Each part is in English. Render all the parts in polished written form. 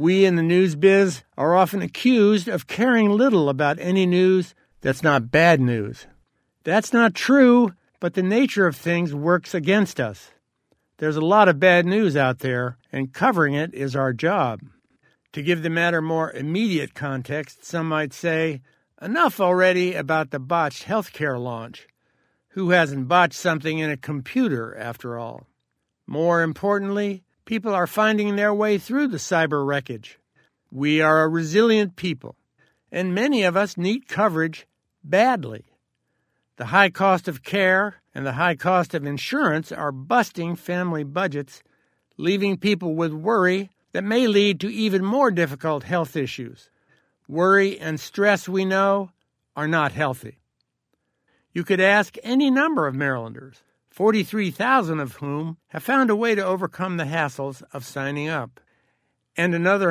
We in the news biz are often accused of caring little about any news that's not bad news. That's not true, but the nature of things works against us. There's a lot of bad news out there, and covering it is our job. To give the matter more immediate context, some might say, enough already about the botched healthcare launch. Who hasn't botched something in a computer, after all? More importantly, people are finding their way through the cyber wreckage. We are a resilient people, and many of us need coverage badly. The high cost of care and the high cost of insurance are busting family budgets, leaving people with worry that may lead to even more difficult health issues. Worry and stress, we know, are not healthy. You could ask any number of Marylanders, 43,000 of whom have found a way to overcome the hassles of signing up. And another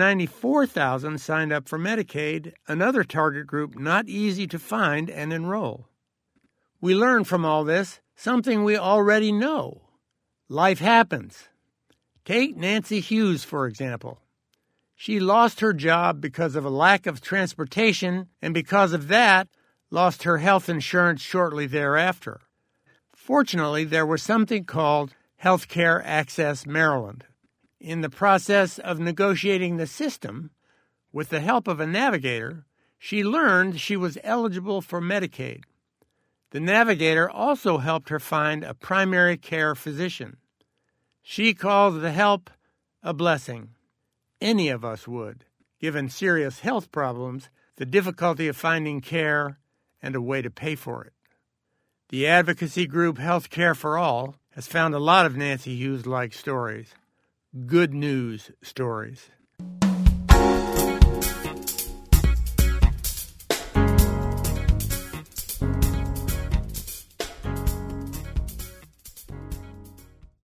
194,000 signed up for Medicaid, another target group not easy to find and enroll. We learn from all this something we already know. Life happens. Take Nancy Hughes, for example. She lost her job because of a lack of transportation, and because of that, lost her health insurance shortly thereafter. Fortunately, there was something called Healthcare Access Maryland. In the process of negotiating the system, with the help of a navigator, she learned she was eligible for Medicaid. The navigator also helped her find a primary care physician. She calls the help a blessing. Any of us would, given serious health problems, the difficulty of finding care, and a way to pay for it. The advocacy group Healthcare for All has found a lot of Nancy Hughes-like stories. Good news stories.